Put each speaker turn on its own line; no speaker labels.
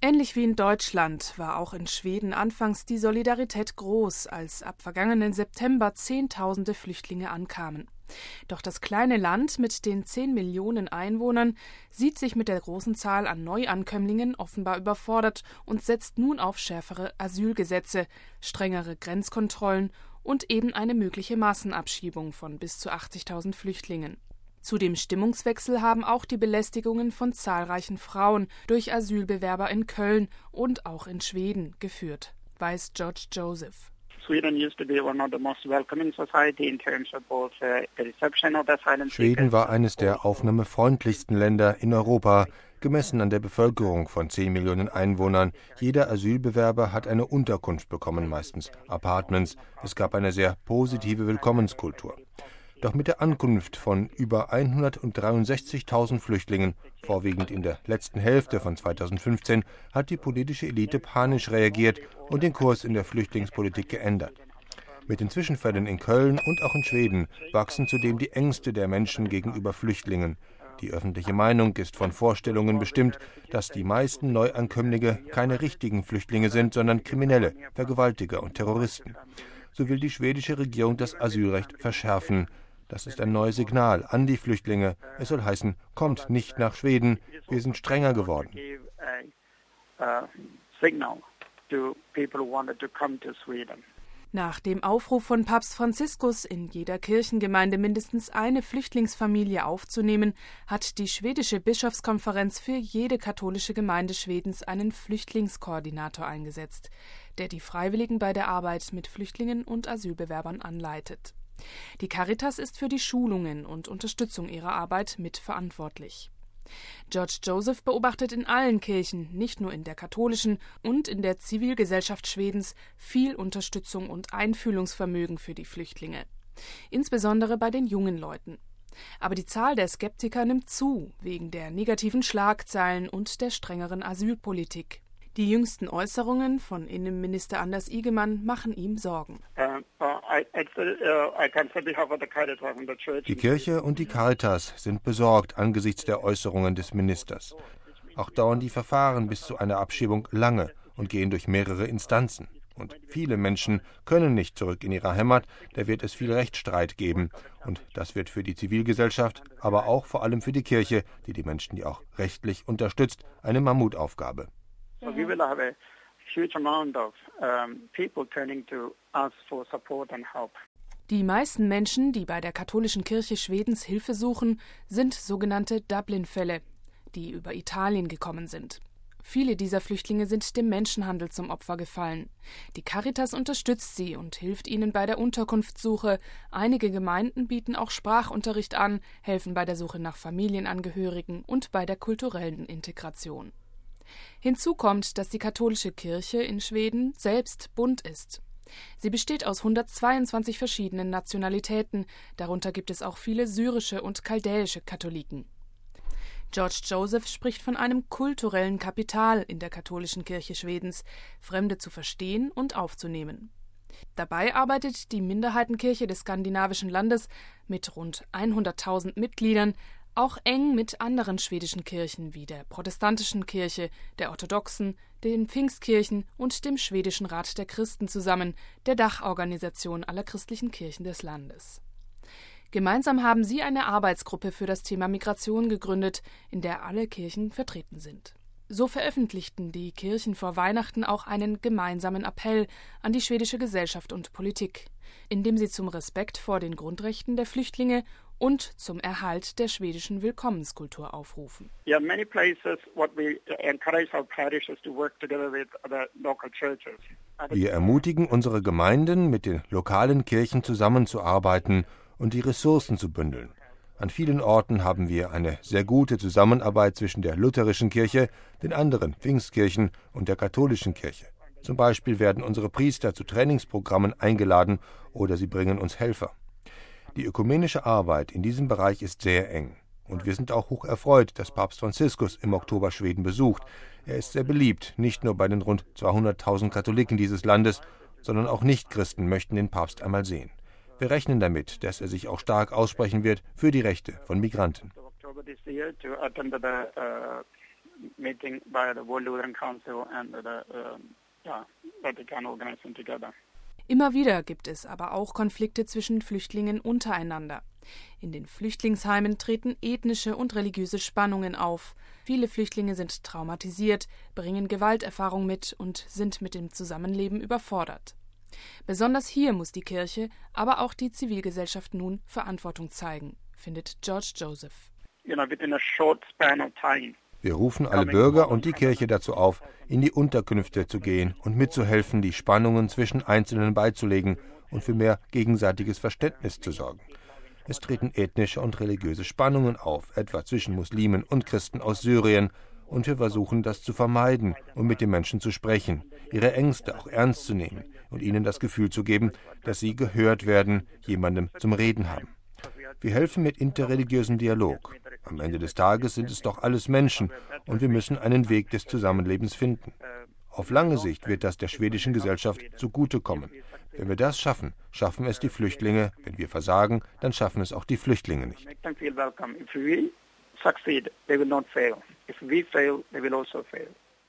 Ähnlich wie in Deutschland war auch in Schweden anfangs die Solidarität groß, als ab vergangenen September Zehntausende Flüchtlinge ankamen. Doch das kleine Land mit den 10 Millionen Einwohnern sieht sich mit der großen Zahl an Neuankömmlingen offenbar überfordert und setzt nun auf schärfere Asylgesetze, strengere Grenzkontrollen und eben eine mögliche Massenabschiebung von bis zu 80.000 Flüchtlingen. Zu dem Stimmungswechsel haben auch die Belästigungen von zahlreichen Frauen durch Asylbewerber in Köln und auch in Schweden geführt, weiß George Joseph.
Schweden war eines der aufnahmefreundlichsten Länder in Europa, gemessen an der Bevölkerung von 10 Millionen Einwohnern. Jeder Asylbewerber hat eine Unterkunft bekommen, meistens Apartments. Es gab eine sehr positive Willkommenskultur. Doch mit der Ankunft von über 163.000 Flüchtlingen, vorwiegend in der letzten Hälfte von 2015, hat die politische Elite panisch reagiert und den Kurs in der Flüchtlingspolitik geändert. Mit den Zwischenfällen in Köln und auch in Schweden wachsen zudem die Ängste der Menschen gegenüber Flüchtlingen. Die öffentliche Meinung ist von Vorstellungen bestimmt, dass die meisten Neuankömmlinge keine richtigen Flüchtlinge sind, sondern Kriminelle, Vergewaltiger und Terroristen. So will die schwedische Regierung das Asylrecht verschärfen. Das ist ein neues Signal an die Flüchtlinge. Es soll heißen, kommt nicht nach Schweden, wir sind strenger geworden.
Nach dem Aufruf von Papst Franziskus, in jeder Kirchengemeinde mindestens eine Flüchtlingsfamilie aufzunehmen, hat die schwedische Bischofskonferenz für jede katholische Gemeinde Schwedens einen Flüchtlingskoordinator eingesetzt, der die Freiwilligen bei der Arbeit mit Flüchtlingen und Asylbewerbern anleitet. Die Caritas ist für die Schulungen und Unterstützung ihrer Arbeit mitverantwortlich. George Joseph beobachtet in allen Kirchen, nicht nur in der katholischen und in der Zivilgesellschaft Schwedens, viel Unterstützung und Einfühlungsvermögen für die Flüchtlinge. Insbesondere bei den jungen Leuten. Aber die Zahl der Skeptiker nimmt zu, wegen der negativen Schlagzeilen und der strengeren Asylpolitik. Die jüngsten Äußerungen von Innenminister Anders Ygeman machen ihm Sorgen.
Die Kirche und die Caritas sind besorgt angesichts der Äußerungen des Ministers. Auch dauern die Verfahren bis zu einer Abschiebung lange und gehen durch mehrere Instanzen. Und viele Menschen können nicht zurück in ihre Heimat, da wird es viel Rechtsstreit geben. Und das wird für die Zivilgesellschaft, aber auch vor allem für die Kirche, die die Menschen ja auch rechtlich unterstützt, eine Mammutaufgabe.
So we will have a huge amount of people turning to us for support and help.
Die meisten Menschen, die bei der katholischen Kirche Schwedens Hilfe suchen, sind sogenannte Dublin-Fälle, die über Italien gekommen sind. Viele dieser Flüchtlinge sind dem Menschenhandel zum Opfer gefallen. Die Caritas unterstützt sie und hilft ihnen bei der Unterkunftssuche. Einige Gemeinden bieten auch Sprachunterricht an, helfen bei der Suche nach Familienangehörigen und bei der kulturellen Integration. Hinzu kommt, dass die katholische Kirche in Schweden selbst bunt ist. Sie besteht aus 122 verschiedenen Nationalitäten, darunter gibt es auch viele syrische und chaldäische Katholiken. George Joseph spricht von einem kulturellen Kapital in der katholischen Kirche Schwedens, Fremde zu verstehen und aufzunehmen. Dabei arbeitet die Minderheitenkirche des skandinavischen Landes mit rund 100.000 Mitgliedern auch eng mit anderen schwedischen Kirchen wie der protestantischen Kirche, der orthodoxen, den Pfingstkirchen und dem Schwedischen Rat der Christen zusammen, der Dachorganisation aller christlichen Kirchen des Landes. Gemeinsam haben sie eine Arbeitsgruppe für das Thema Migration gegründet, in der alle Kirchen vertreten sind. So veröffentlichten die Kirchen vor Weihnachten auch einen gemeinsamen Appell an die schwedische Gesellschaft und Politik, in dem sie zum Respekt vor den Grundrechten der Flüchtlinge und zum Erhalt der schwedischen Willkommenskultur aufrufen.
Wir ermutigen unsere Gemeinden, mit den lokalen Kirchen zusammenzuarbeiten und die Ressourcen zu bündeln. An vielen Orten haben wir eine sehr gute Zusammenarbeit zwischen der lutherischen Kirche, den anderen Pfingstkirchen und der katholischen Kirche. Zum Beispiel werden unsere Priester zu Trainingsprogrammen eingeladen oder sie bringen uns Helfer. Die ökumenische Arbeit in diesem Bereich ist sehr eng. Und wir sind auch hoch erfreut, dass Papst Franziskus im Oktober Schweden besucht. Er ist sehr beliebt, nicht nur bei den rund 200.000 Katholiken dieses Landes, sondern auch Nichtchristen möchten den Papst einmal sehen. Wir rechnen damit, dass er sich auch stark aussprechen wird für die Rechte von Migranten.
meeting by the World Lutheran Council and the Vatican organizing together.
Immer wieder gibt es aber auch Konflikte zwischen Flüchtlingen untereinander. In den Flüchtlingsheimen treten ethnische und religiöse Spannungen auf. Viele Flüchtlinge sind traumatisiert, bringen Gewalterfahrung mit und sind mit dem Zusammenleben überfordert. Besonders hier muss die Kirche, aber auch die Zivilgesellschaft nun Verantwortung zeigen, findet George Joseph.
Within a short span of time.
Wir rufen alle Bürger und die Kirche dazu auf, in die Unterkünfte zu gehen und mitzuhelfen, die Spannungen zwischen Einzelnen beizulegen und für mehr gegenseitiges Verständnis zu sorgen. Es treten ethnische und religiöse Spannungen auf, etwa zwischen Muslimen und Christen aus Syrien, und wir versuchen, das zu vermeiden und mit den Menschen zu sprechen, ihre Ängste auch ernst zu nehmen und ihnen das Gefühl zu geben, dass sie gehört werden, jemandem zum Reden haben. Wir helfen mit interreligiösem Dialog. Am Ende des Tages sind es doch alles Menschen und wir müssen einen Weg des Zusammenlebens finden. Auf lange Sicht wird das der schwedischen Gesellschaft zugutekommen. Wenn wir das schaffen, schaffen es die Flüchtlinge. Wenn wir versagen, dann schaffen es auch die Flüchtlinge nicht.
If we succeed, they will not fail. If we fail, they will also fail.